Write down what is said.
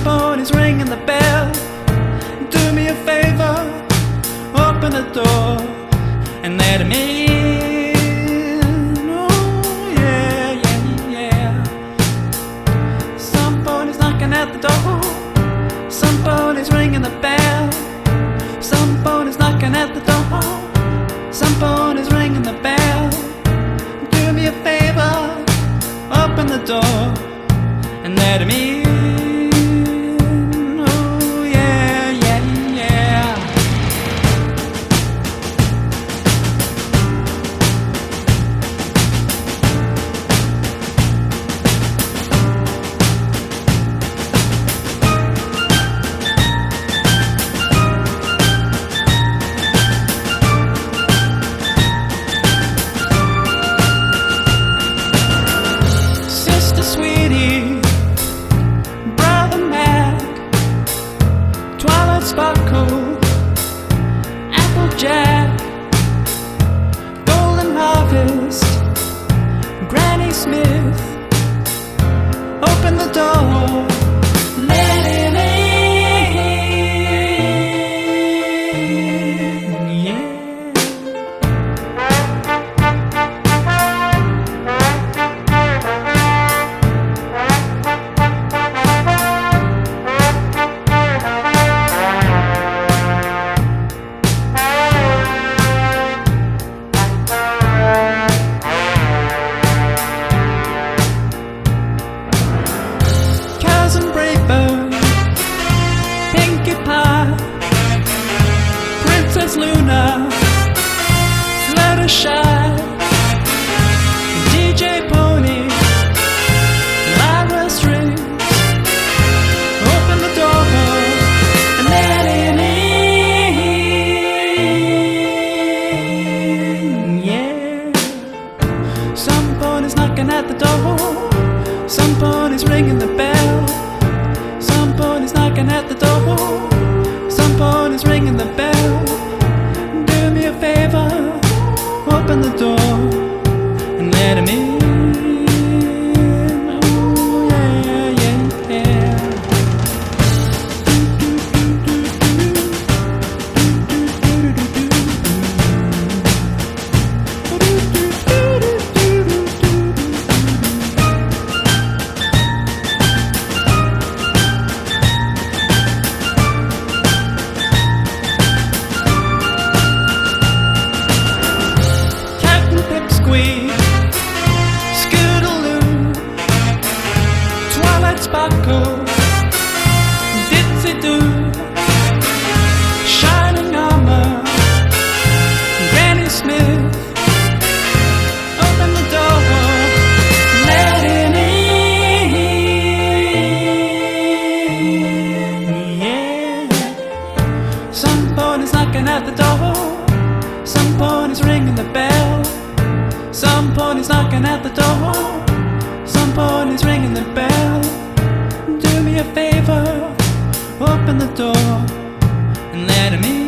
Somebody's ringing the bell. Do me a favor, open the door and let him in. Oh yeah, yeah, yeah. Somebody's knocking at the door. Somebody's ringing the bell. Somebody's knocking at the door. Somebody's ringing the bell. Do me a favor, open the door and let him in. Oh yeah, yeah, yeah. Sister Sweetie, Brother Mac, Twilight Sparkle, Applejack, Golden Harvest, Granny Smith, open the door, let him in, yeah. Cousin Brayburn, Pinkie Pie, Princess Luna, Fluttershy, DJ Pony, Lyra Strings, open the door and let him in, yeah. Somebody's knocking at the door. Somebody's ringing the bell. Somebody's knocking at the door. Somebody's ringing the bell. Do me a favor, open the door and let him in. Oh yeah, yeah, yeah. Scootaloo, Twilight Sparkle, Ditsy-Doo, Shining Armor, Granny Smith, open the door, let him in, yeah. Somebody's knocking at the door. Somebody's ringing the bell. Somebody's knocking at the door. Somebody's ringing the bell. Do me a favor, open the door and let him in.